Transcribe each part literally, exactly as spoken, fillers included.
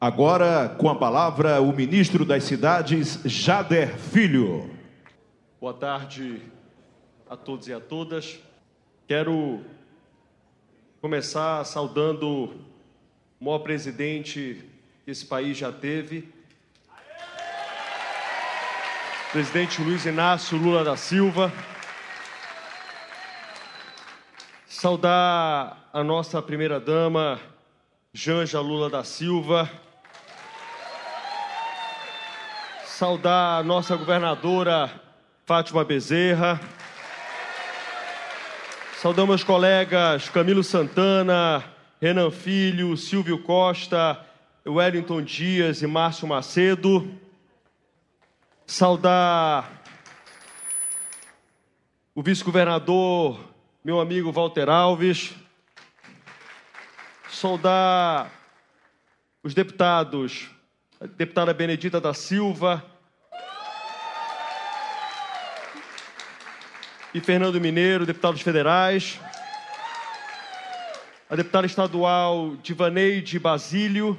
Agora, com a palavra, o ministro das Cidades, Jader Filho. Boa tarde a todos e a todas. Quero começar saudando o maior presidente que esse país já teve, presidente Luiz Inácio Lula da Silva. Saudar a nossa primeira-dama, Janja Lula da Silva. Saudar a nossa governadora, Fátima Bezerra. Saudar meus colegas Camilo Santana, Renan Filho, Silvio Costa, Wellington Dias e Márcio Macedo. Saudar o vice-governador, meu amigo Walter Alves. Saudar os deputados, a deputada Benedita da Silva e Fernando Mineiro, deputados federais. A deputada estadual Divaneide Basílio.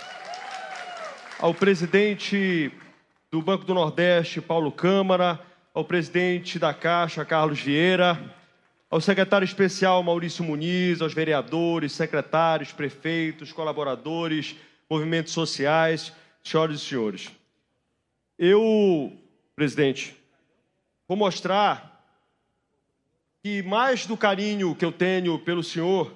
Ao presidente do Banco do Nordeste, Paulo Câmara. Ao presidente da Caixa, Carlos Vieira. Ao secretário especial Maurício Muniz, aos vereadores, secretários, prefeitos, colaboradores, movimentos sociais, senhoras e senhores. Eu, presidente, vou mostrar que mais do carinho que eu tenho pelo senhor,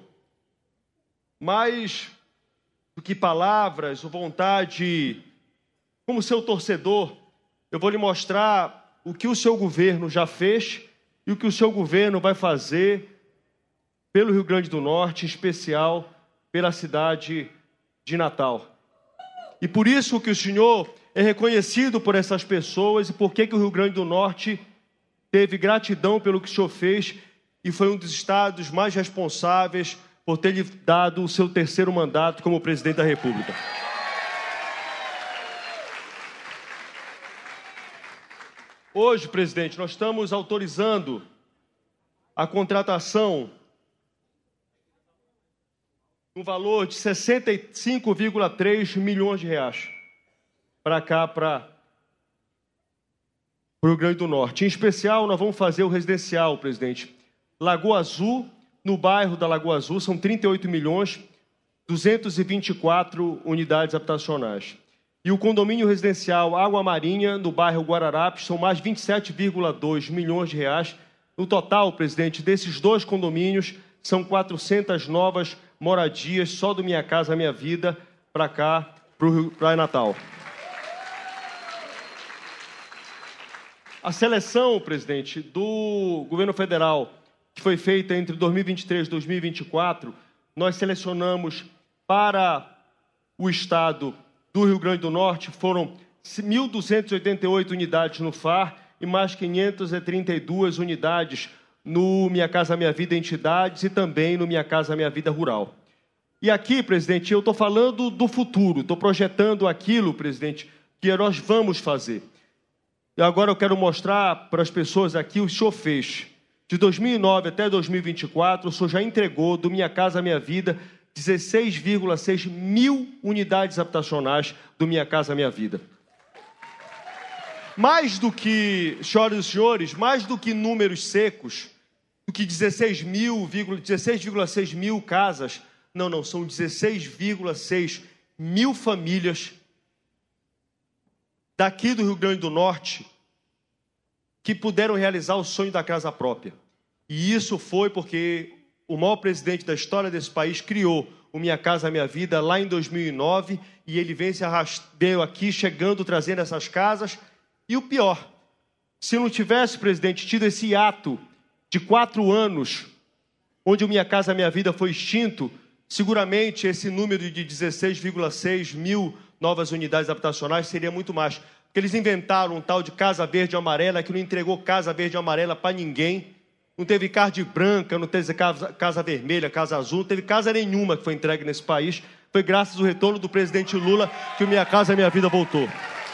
mais do que palavras ou vontade, como seu torcedor, eu vou lhe mostrar o que o seu governo já fez e o que o seu governo vai fazer pelo Rio Grande do Norte, em especial pela cidade de Natal. E por isso que o senhor é reconhecido por essas pessoas e por que que o Rio Grande do Norte teve gratidão pelo que o senhor fez e foi um dos estados mais responsáveis por ter lhe dado o seu terceiro mandato como presidente da República. Hoje, presidente, nós estamos autorizando a contratação no valor de sessenta e cinco vírgula três milhões de reais para cá, para o Rio Grande do Norte. Em especial, nós vamos fazer o residencial, presidente. Lagoa Azul, no bairro da Lagoa Azul, são trinta e oito milhões, duzentas e vinte e quatro unidades habitacionais. E o condomínio residencial Água Marinha, no bairro Guararapes, são mais vinte e sete vírgula dois milhões de reais. No total, presidente, desses dois condomínios, são quatrocentas novas moradias só do Minha Casa Minha Vida para cá, para Natal. A seleção, presidente, do governo federal, que foi feita entre dois mil e vinte e três e dois mil e vinte e quatro, nós selecionamos para o estado do Rio Grande do Norte, foram mil duzentas e oitenta e oito unidades no F A R e mais quinhentas e trinta e duas unidades no Minha Casa Minha Vida Entidades e também no Minha Casa Minha Vida Rural. E aqui, presidente, eu estou falando do futuro, estou projetando aquilo, presidente, que nós vamos fazer. E agora eu quero mostrar para as pessoas aqui o que o senhor fez. De dois mil e nove até dois mil e vinte e quatro, o senhor já entregou do Minha Casa Minha Vida dezesseis vírgula seis mil unidades habitacionais do Minha Casa Minha Vida. Mais do que, senhoras e senhores, mais do que números secos, do que dezesseis vírgula seis mil casas, não, não, são dezesseis vírgula seis mil famílias daqui do Rio Grande do Norte que puderam realizar o sonho da casa própria. E isso foi porque o maior presidente da história desse país criou o Minha Casa Minha Vida lá em dois mil e nove e ele vem se arrastando aqui, chegando, trazendo essas casas. E o pior, se não tivesse, presidente, tido esse ato de quatro anos, onde o Minha Casa Minha Vida foi extinto, seguramente esse número de dezesseis vírgula seis mil novas unidades habitacionais seria muito mais. Porque eles inventaram um tal de Casa Verde e Amarela que não entregou Casa Verde e Amarela para ninguém. Não teve card branca, não teve casa, casa vermelha, casa azul, não teve casa nenhuma que foi entregue nesse país. Foi graças ao retorno do presidente Lula que o Minha Casa Minha Vida voltou.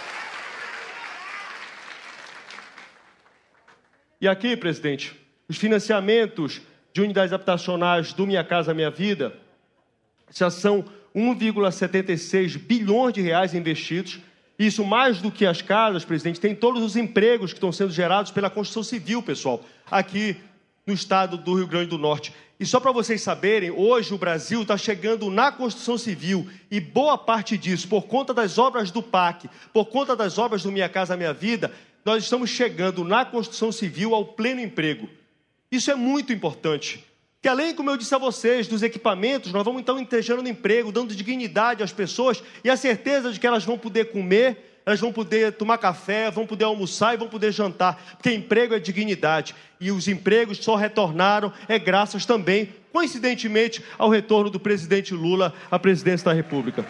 E aqui, presidente, os financiamentos de unidades habitacionais do Minha Casa Minha Vida já são um vírgula setenta e seis bilhões de reais investidos. Isso mais do que as casas, presidente, tem todos os empregos que estão sendo gerados pela construção civil, pessoal, aqui no estado do Rio Grande do Norte. E só para vocês saberem, hoje o Brasil está chegando na construção civil e boa parte disso, por conta das obras do P A C, por conta das obras do Minha Casa Minha Vida, nós estamos chegando na construção civil ao pleno emprego. Isso é muito importante. Que além, como eu disse a vocês, dos equipamentos, nós vamos então gerando emprego, dando dignidade às pessoas e a certeza de que elas vão poder comer, elas vão poder tomar café, vão poder almoçar e vão poder jantar, porque emprego é dignidade. E os empregos só retornaram, é graças também, coincidentemente, ao retorno do presidente Lula à presidência da República.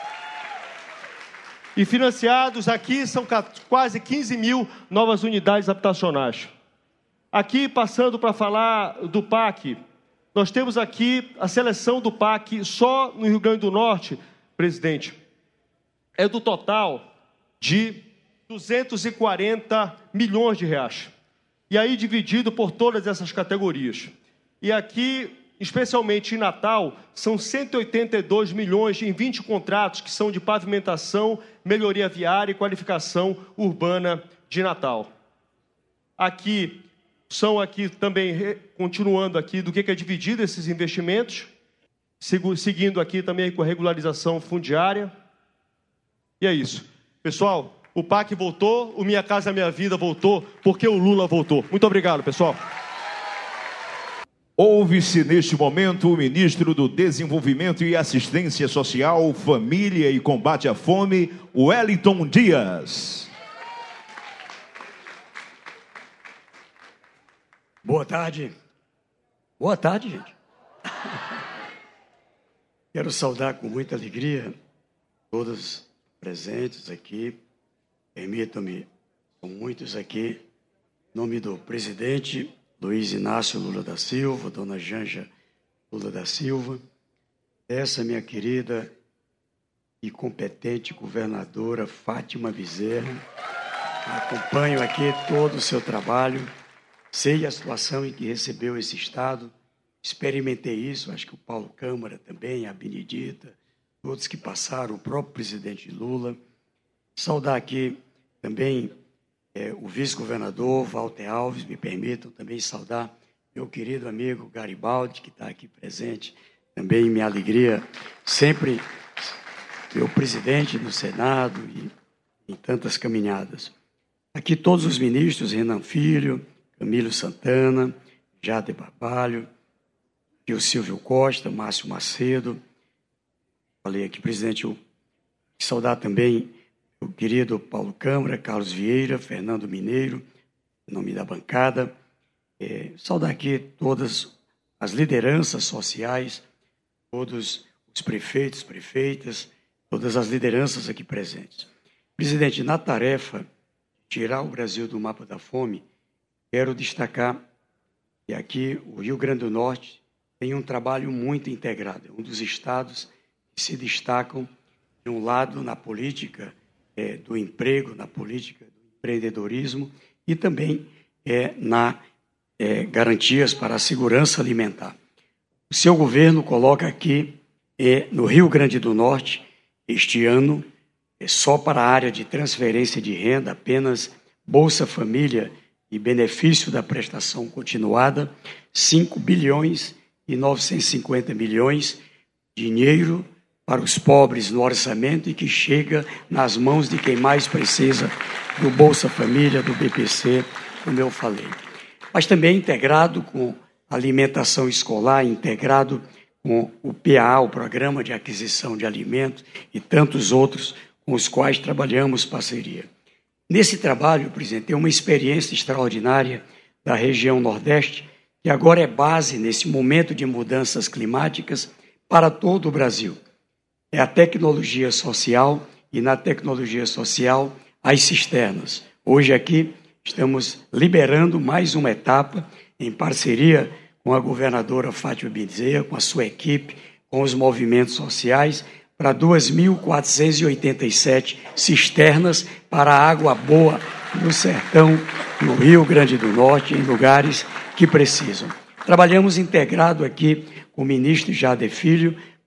E financiados aqui são quase quinze mil novas unidades habitacionais. Aqui, passando para falar do P A C, nós temos aqui a seleção do P A C só no Rio Grande do Norte, presidente, é do total de duzentos e quarenta milhões de reais. E aí dividido por todas essas categorias. E aqui, especialmente em Natal, são cento e oitenta e dois milhões em vinte contratos que são de pavimentação, melhoria viária e qualificação urbana de Natal. Aqui, são aqui também, continuando aqui, do que é dividido esses investimentos, seguindo aqui também com a regularização fundiária. E é isso. Pessoal, o P A C voltou, o Minha Casa Minha Vida voltou, porque o Lula voltou. Muito obrigado, pessoal. Ouve-se neste momento o ministro do Desenvolvimento e Assistência Social, Família e Combate à Fome, Wellington Dias. Boa tarde. Boa tarde, gente. Quero saudar com muita alegria todos presentes aqui. Permitam-me, são muitos aqui, em nome do presidente Luiz Inácio Lula da Silva, dona Janja Lula da Silva, essa minha querida e competente governadora Fátima Bezerra. Acompanho aqui todo o seu trabalho, sei a situação em que recebeu esse Estado, experimentei isso, acho que o Paulo Câmara também, a Benedita, todos que passaram, o próprio presidente Lula. Saudar aqui também é, o vice-governador Walter Alves, me permitam também saudar meu querido amigo Garibaldi, que está aqui presente, também minha alegria, sempre meu presidente do Senado e em tantas caminhadas. Aqui todos os ministros, Renan Filho, Camilo Santana, Jade Barbalho, e o Silvio Costa, Márcio Macedo. Falei aqui, presidente, eu saudar também o querido Paulo Câmara, Carlos Vieira, Fernando Mineiro, em nome da bancada. É, saudar aqui todas as lideranças sociais, todos os prefeitos, prefeitas, todas as lideranças aqui presentes. Presidente, na tarefa de tirar o Brasil do mapa da fome, quero destacar que aqui o Rio Grande do Norte tem um trabalho muito integrado, é um dos estados que se destacam, de um lado, na política é, do emprego, na política do empreendedorismo e também é, na é, garantias para a segurança alimentar. O seu governo coloca aqui, é, no Rio Grande do Norte, este ano, é, só para a área de transferência de renda, apenas Bolsa Família e benefício da prestação continuada, cinco bilhões e novecentos e cinquenta milhões, dinheiro para os pobres no orçamento e que chega nas mãos de quem mais precisa do Bolsa Família, do B P C, como eu falei. Mas também integrado com alimentação escolar, integrado com o P A A, o Programa de Aquisição de Alimentos, e tantos outros com os quais trabalhamos parceria. Nesse trabalho, presidente, tem uma experiência extraordinária da região Nordeste, que agora é base nesse momento de mudanças climáticas para todo o Brasil. É a tecnologia social e, na tecnologia social, as cisternas. Hoje aqui estamos liberando mais uma etapa em parceria com a governadora Fátima Bezerra, com a sua equipe, com os movimentos sociais, para duas mil quatrocentas e oitenta e sete cisternas para água boa no sertão, no Rio Grande do Norte, em lugares que precisam. Trabalhamos integrado aqui com o ministro Jader Filho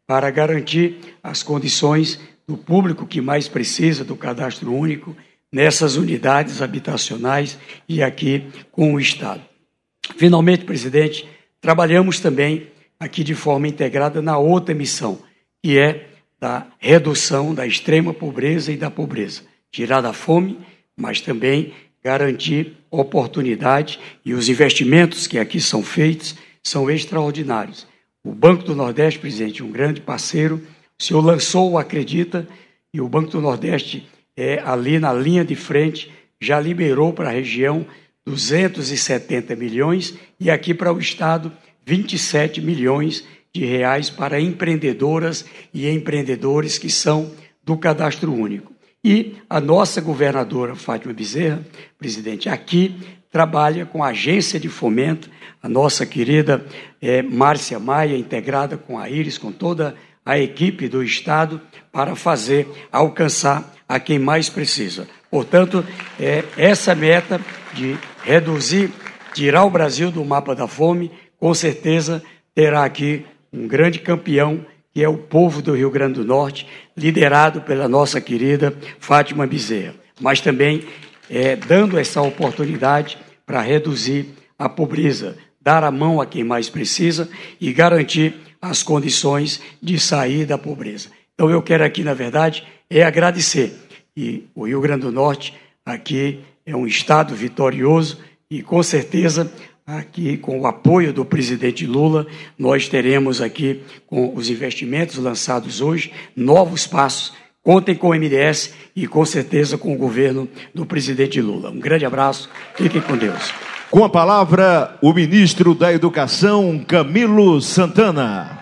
para garantir as condições do público que mais precisa do cadastro único nessas unidades habitacionais e aqui com o Estado. Finalmente, presidente, trabalhamos também aqui de forma integrada na outra missão, que é da redução da extrema pobreza e da pobreza. Tirar da fome, mas também garantir oportunidade, e os investimentos que aqui são feitos são extraordinários. O Banco do Nordeste, presidente, um grande parceiro, o senhor lançou o Acredita, e o Banco do Nordeste, é, ali na linha de frente, já liberou para a região duzentos e setenta milhões, e aqui para o Estado, vinte e sete milhões de reais para empreendedoras e empreendedores que são do Cadastro Único. E a nossa governadora, Fátima Bezerra, presidente, aqui trabalha com a agência de fomento, a nossa querida é, Márcia Maia, integrada com a Iris, com toda a equipe do Estado, para fazer, alcançar a quem mais precisa. Portanto, é, essa meta de reduzir, tirar o Brasil do mapa da fome, com certeza terá aqui um grande campeão, que é o povo do Rio Grande do Norte, liderado pela nossa querida Fátima Bezerra, mas também é, dando essa oportunidade para reduzir a pobreza, dar a mão a quem mais precisa e garantir as condições de sair da pobreza. Então eu quero aqui, na verdade, é agradecer. E o Rio Grande do Norte aqui é um estado vitorioso e, com certeza, aqui com o apoio do presidente Lula, nós teremos aqui, com os investimentos lançados hoje, novos passos. Contem com o M D S e, com certeza, com o governo do presidente Lula. Um grande abraço, fiquem com Deus. Com a palavra, o ministro da Educação, Camilo Santana.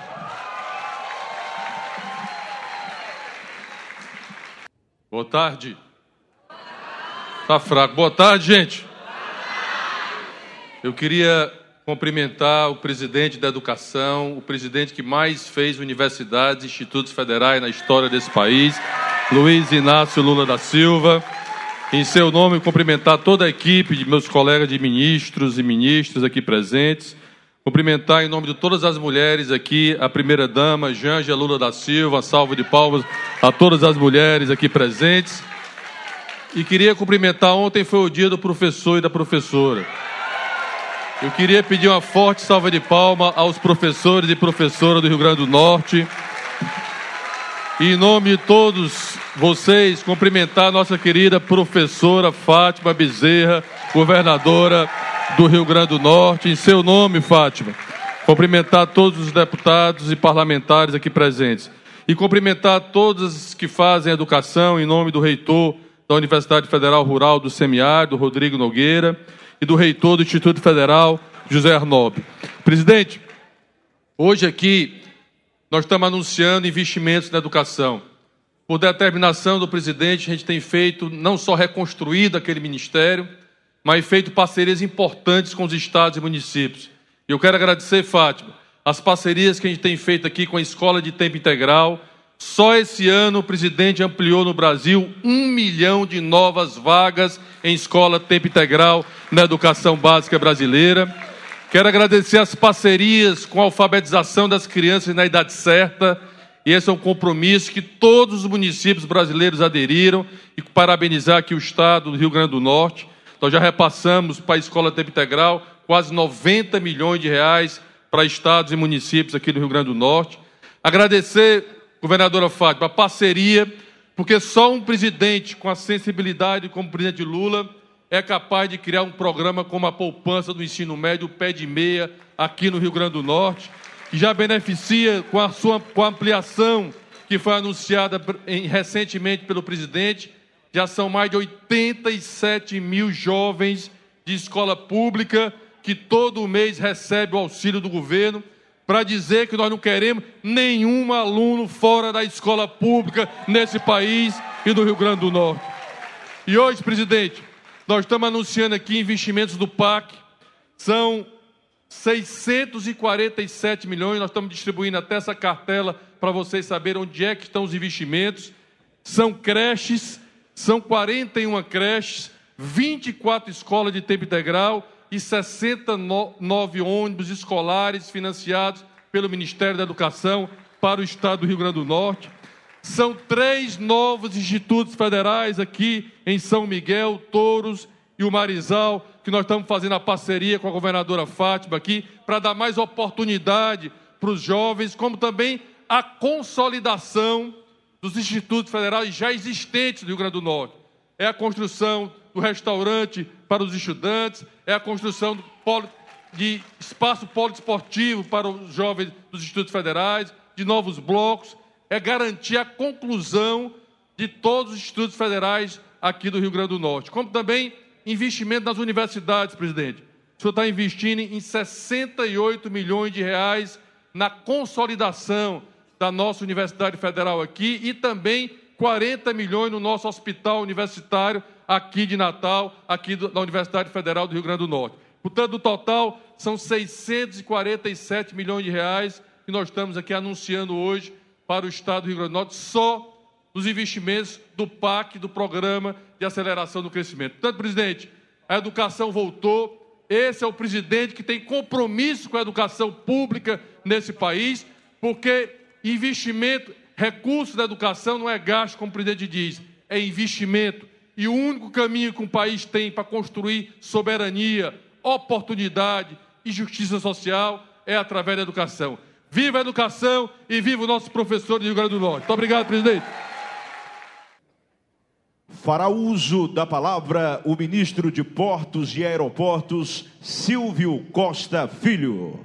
Boa tarde. Tá fraco. Boa tarde, gente. Eu queria cumprimentar o presidente da Educação, o presidente que mais fez universidades e institutos federais na história desse país, Luiz Inácio Lula da Silva. Em seu nome, cumprimentar toda a equipe de meus colegas de ministros e ministras aqui presentes. Cumprimentar em nome de todas as mulheres aqui, a primeira-dama, Janja Lula da Silva, salva de palmas a todas as mulheres aqui presentes. E queria cumprimentar, ontem foi o dia do professor e da professora. Eu queria pedir uma forte salva de palmas aos professores e professoras do Rio Grande do Norte. E em nome de todos vocês, cumprimentar a nossa querida professora Fátima Bezerra, governadora do Rio Grande do Norte. Em seu nome, Fátima, cumprimentar todos os deputados e parlamentares aqui presentes. E cumprimentar todos que fazem educação, em nome do reitor da Universidade Federal Rural do Semiárido, Rodrigo Nogueira, e do reitor do Instituto Federal, José Arnob. Presidente, hoje aqui nós estamos anunciando investimentos na educação. Por determinação do presidente, a gente tem feito, não só reconstruído aquele ministério, mas feito parcerias importantes com os estados e municípios. E eu quero agradecer, Fátima, as parcerias que a gente tem feito aqui com a Escola de Tempo Integral. Só esse ano o presidente ampliou no Brasil um milhão de novas vagas em escola tempo integral na educação básica brasileira. Quero agradecer as parcerias com a alfabetização das crianças na idade certa. E esse é um compromisso que todos os municípios brasileiros aderiram. E parabenizar aqui o Estado do Rio Grande do Norte. Nós já repassamos para a escola tempo integral quase noventa milhões de reais para estados e municípios aqui do Rio Grande do Norte. Agradecer, governadora Fátima, a parceria, porque só um presidente com a sensibilidade como o presidente Lula é capaz de criar um programa como a poupança do ensino médio, o pé de meia, aqui no Rio Grande do Norte, que já beneficia com a sua com a ampliação que foi anunciada em, recentemente pelo presidente. Já são mais de oitenta e sete mil jovens de escola pública que todo mês recebem o auxílio do governo, para dizer que nós não queremos nenhum aluno fora da escola pública nesse país e no Rio Grande do Norte. E hoje, presidente, nós estamos anunciando aqui investimentos do P A C, são seiscentos e quarenta e sete milhões, nós estamos distribuindo até essa cartela para vocês saberem onde é que estão os investimentos. São creches, são quarenta e uma creches, vinte e quatro escolas de tempo integral e sessenta e nove ônibus escolares financiados pelo Ministério da Educação para o estado do Rio Grande do Norte. São três novos institutos federais aqui em São Miguel, Touros e o Marizal, que nós estamos fazendo a parceria com a governadora Fátima aqui, para dar mais oportunidade para os jovens, como também a consolidação dos institutos federais já existentes do Rio Grande do Norte. É a construção do restaurante para os estudantes, é a construção do polo, de espaço poliesportivo para os jovens dos institutos federais, de novos blocos, é garantir a conclusão de todos os institutos federais aqui do Rio Grande do Norte, como também investimento nas universidades, presidente. O senhor está investindo em sessenta e oito milhões de reais na consolidação da nossa Universidade Federal aqui e também quarenta milhões no nosso hospital universitário aqui de Natal, aqui do, da Universidade Federal do Rio Grande do Norte. Portanto, no total, são seiscentos e quarenta e sete milhões de reais que nós estamos aqui anunciando hoje para o estado do Rio Grande do Norte, só nos investimentos do P A C, do Programa de Aceleração do Crescimento. Portanto, presidente, a educação voltou. Esse é o presidente que tem compromisso com a educação pública nesse país, porque investimento, recurso da educação não é gasto, como o presidente diz, é investimento. E o único caminho que um país tem para construir soberania, oportunidade e justiça social é através da educação. Viva a educação e viva o nosso professor do Rio Grande do Norte. Muito obrigado, presidente. Fará uso da palavra o ministro de Portos e Aeroportos, Silvio Costa Filho.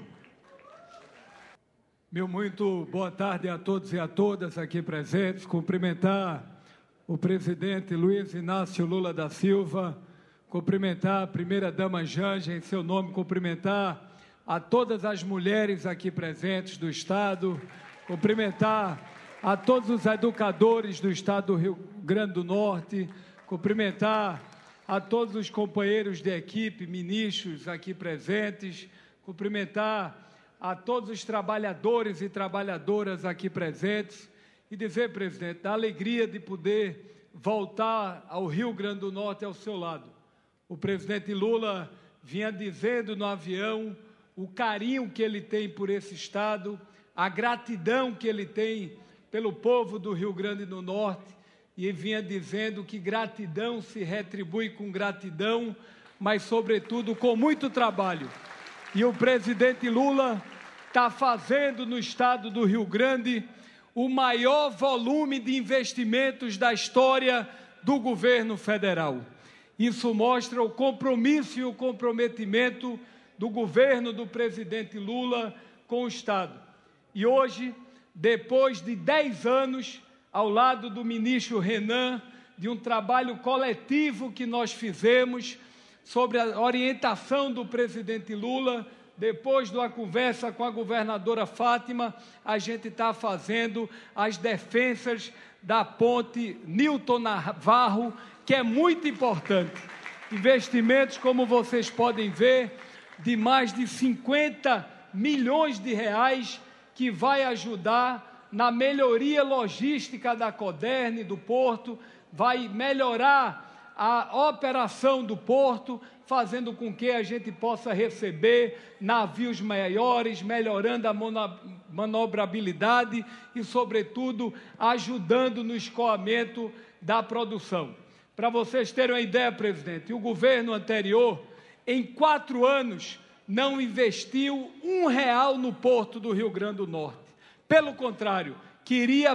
Meu muito boa tarde a todos e a todas aqui presentes. Cumprimentar o presidente Luiz Inácio Lula da Silva, cumprimentar a primeira-dama Janja, em seu nome, cumprimentar a todas as mulheres aqui presentes do Estado, cumprimentar a todos os educadores do Estado do Rio Grande do Norte, cumprimentar a todos os companheiros de equipe, ministros aqui presentes, cumprimentar a todos os trabalhadores e trabalhadoras aqui presentes e dizer, presidente, da alegria de poder voltar ao Rio Grande do Norte ao seu lado. O presidente Lula vinha dizendo no avião o carinho que ele tem por esse estado, a gratidão que ele tem pelo povo do Rio Grande do Norte, e vinha dizendo que gratidão se retribui com gratidão, mas, sobretudo, com muito trabalho. E o presidente Lula está fazendo no estado do Rio Grande o maior volume de investimentos da história do governo federal. Isso mostra o compromisso e o comprometimento do governo do presidente Lula com o estado. E hoje, depois de dez anos, ao lado do ministro Renan, de um trabalho coletivo que nós fizemos sobre a orientação do presidente Lula, depois de uma conversa com a governadora Fátima, a gente está fazendo as defensas da ponte Newton Navarro, que é muito importante. Investimentos, como vocês podem ver, de mais de cinquenta milhões de reais, que vai ajudar na melhoria logística da Coderne, do porto, vai melhorar a operação do porto, fazendo com que a gente possa receber navios maiores, melhorando a manobrabilidade e, sobretudo, ajudando no escoamento da produção. Para vocês terem uma ideia, presidente, o governo anterior, em quatro anos, não investiu um real no porto do Rio Grande do Norte. Pelo contrário, queria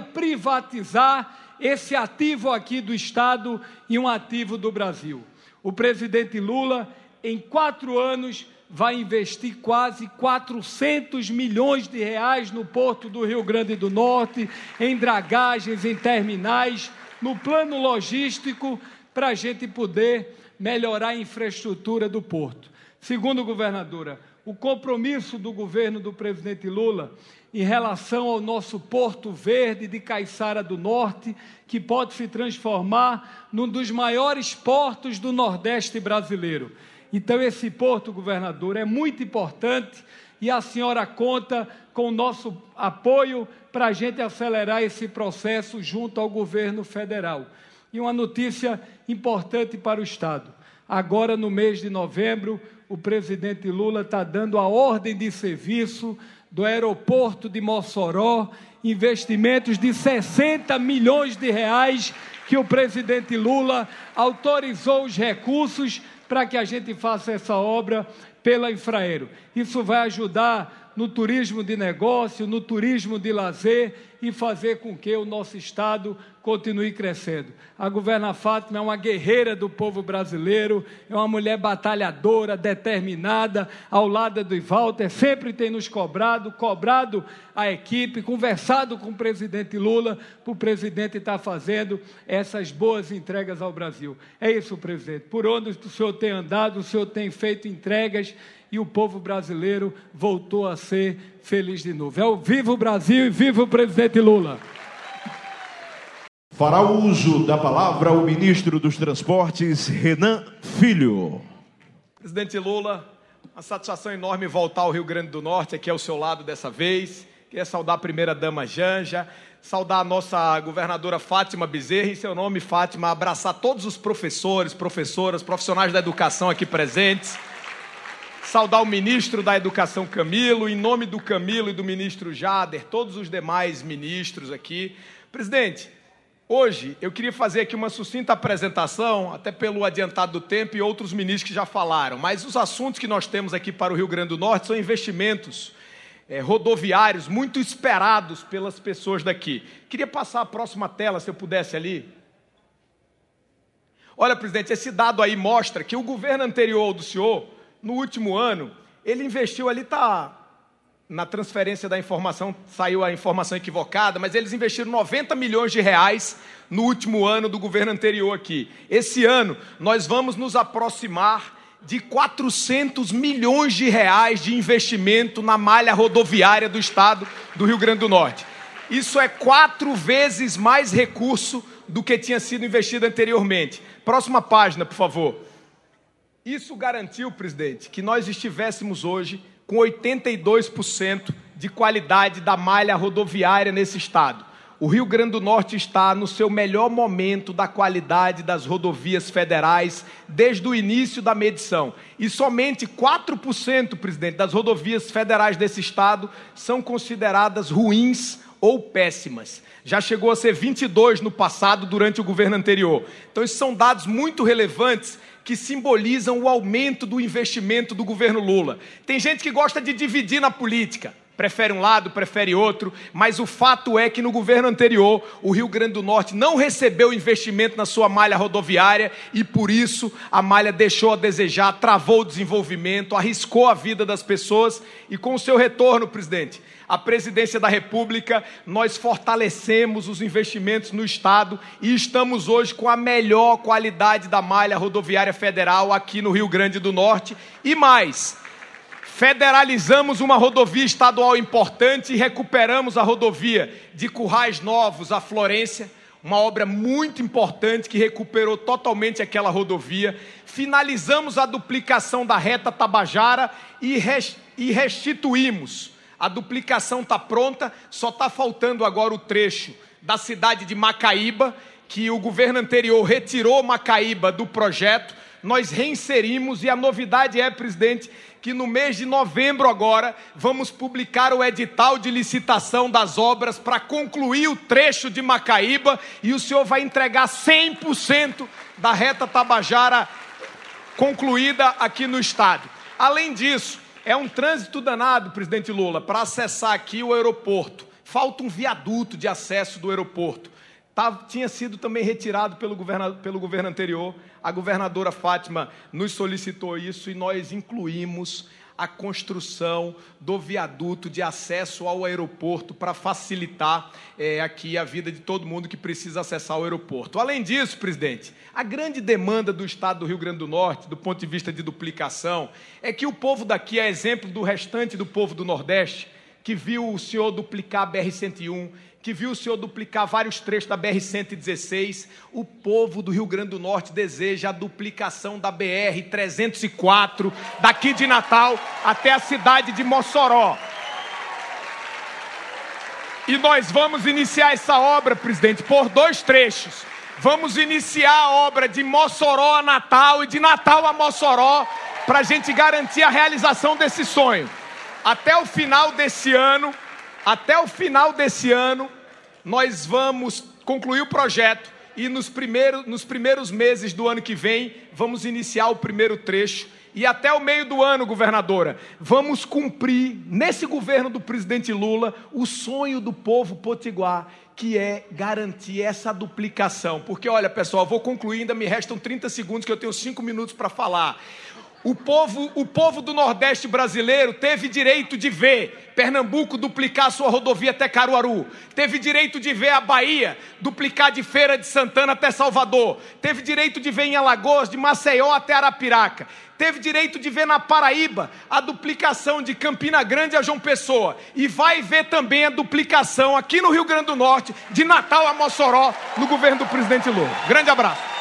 privatizar esse ativo aqui do Estado e um ativo do Brasil. O presidente Lula, em quatro anos, vai investir quase quatrocentos milhões de reais no porto do Rio Grande do Norte, em dragagens, em terminais, no plano logístico, para a gente poder melhorar a infraestrutura do porto. Segundo, governadora, o compromisso do governo do presidente Lula em relação ao nosso Porto Verde de Caiçara do Norte, que pode se transformar num dos maiores portos do Nordeste brasileiro. Então, esse porto, governador, é muito importante e a senhora conta com o nosso apoio para a gente acelerar esse processo junto ao governo federal. E uma notícia importante para o Estado. Agora, no mês de novembro, o presidente Lula está dando a ordem de serviço do aeroporto de Mossoró, investimentos de sessenta milhões de reais que o presidente Lula autorizou os recursos para que a gente faça essa obra pela Infraero. Isso vai ajudar no turismo de negócio, no turismo de lazer e fazer com que o nosso Estado continue crescendo. A governa Fátima é uma guerreira do povo brasileiro, é uma mulher batalhadora, determinada, ao lado do Walter, sempre tem nos cobrado, cobrado a equipe, conversado com o presidente Lula, para o presidente estar fazendo essas boas entregas ao Brasil. É isso, presidente. Por onde o senhor tem andado, o senhor tem feito entregas e o povo brasileiro voltou a ser feliz de novo. É o Viva o Brasil e viva o presidente Lula! Fará uso da palavra o ministro dos Transportes, Renan Filho. Presidente Lula, uma satisfação enorme voltar ao Rio Grande do Norte, aqui ao seu lado dessa vez. Queria saudar a primeira-dama Janja, saudar a nossa governadora Fátima Bezerra, em seu nome, Fátima, abraçar todos os professores, professoras, profissionais da educação aqui presentes. Saudar o ministro da Educação, Camilo, em nome do Camilo e do ministro Jader, todos os demais ministros aqui. Presidente, hoje eu queria fazer aqui uma sucinta apresentação, até pelo adiantado do tempo e outros ministros que já falaram, mas os assuntos que nós temos aqui para o Rio Grande do Norte são investimentos é, rodoviários muito esperados pelas pessoas daqui. Queria passar a próxima tela, se eu pudesse ali. Olha, presidente, esse dado aí mostra que o governo anterior ao do senhor, no último ano, ele investiu ali, está na transferência da informação, saiu a informação equivocada, mas eles investiram noventa milhões de reais no último ano do governo anterior aqui. Esse ano, nós vamos nos aproximar de quatrocentos milhões de reais de investimento na malha rodoviária do estado do Rio Grande do Norte. Isso é quatro vezes mais recurso do que tinha sido investido anteriormente. Próxima página, por favor. Isso garantiu, presidente, que nós estivéssemos hoje com oitenta e dois por cento de qualidade da malha rodoviária nesse estado. O Rio Grande do Norte está no seu melhor momento da qualidade das rodovias federais desde o início da medição. E somente quatro por cento, presidente, das rodovias federais desse estado são consideradas ruins ou péssimas. Já chegou a ser vinte e dois no passado, durante o governo anterior. Então, esses são dados muito relevantes que simbolizam o aumento do investimento do governo Lula. Tem gente que gosta de dividir na política, prefere um lado, prefere outro, mas o fato é que no governo anterior, o Rio Grande do Norte não recebeu investimento na sua malha rodoviária e, por isso, a malha deixou a desejar, travou o desenvolvimento, arriscou a vida das pessoas e, com o seu retorno, presidente, a presidência da República, nós fortalecemos os investimentos no estado e estamos hoje com a melhor qualidade da malha rodoviária federal aqui no Rio Grande do Norte. E mais, federalizamos uma rodovia estadual importante e recuperamos a rodovia de Currais Novos a Florência, uma obra muito importante que recuperou totalmente aquela rodovia. Finalizamos a duplicação da reta Tabajara e, res, e restituímos. A duplicação está pronta, só está faltando agora o trecho da cidade de Macaíba, que o governo anterior retirou Macaíba do projeto. Nós reinserimos e a novidade é, presidente, que no mês de novembro agora vamos publicar o edital de licitação das obras para concluir o trecho de Macaíba e o senhor vai entregar cem por cento da reta Tabajara concluída aqui no estado. Além disso, é um trânsito danado, presidente Lula, para acessar aqui o aeroporto. Falta um viaduto de acesso do aeroporto. Tá, tinha sido também retirado pelo governo, pelo governo anterior. A governadora Fátima nos solicitou isso e nós incluímos a construção do viaduto de acesso ao aeroporto para facilitar é, aqui a vida de todo mundo que precisa acessar o aeroporto. Além disso, presidente, a grande demanda do estado do Rio Grande do Norte, do ponto de vista de duplicação, é que o povo daqui é exemplo do restante do povo do Nordeste, que viu o senhor duplicar a B R cento e um, que viu o senhor duplicar vários trechos da B R cento e dezesseis. O povo do Rio Grande do Norte deseja a duplicação da B R trezentos e quatro, daqui de Natal até a cidade de Mossoró. E nós vamos iniciar essa obra, presidente, por dois trechos. Vamos iniciar a obra de Mossoró a Natal e de Natal a Mossoró, para a gente garantir a realização desse sonho. até o final desse ano, até o final desse ano, nós vamos concluir o projeto e nos primeiros, nos primeiros meses do ano que vem, vamos iniciar o primeiro trecho. E até o meio do ano, governadora, vamos cumprir, nesse governo do presidente Lula, o sonho do povo potiguar, que é garantir essa duplicação. Porque, olha, pessoal, vou concluir, ainda me restam trinta segundos, que eu tenho cinco minutos para falar. O povo, o povo do Nordeste brasileiro teve direito de ver Pernambuco duplicar sua rodovia até Caruaru. Teve direito de ver a Bahia duplicar de Feira de Santana até Salvador. Teve direito de ver em Alagoas, de Maceió até Arapiraca. Teve direito de ver na Paraíba a duplicação de Campina Grande a João Pessoa. E vai ver também a duplicação aqui no Rio Grande do Norte, de Natal a Mossoró, no governo do presidente Lula. Grande abraço.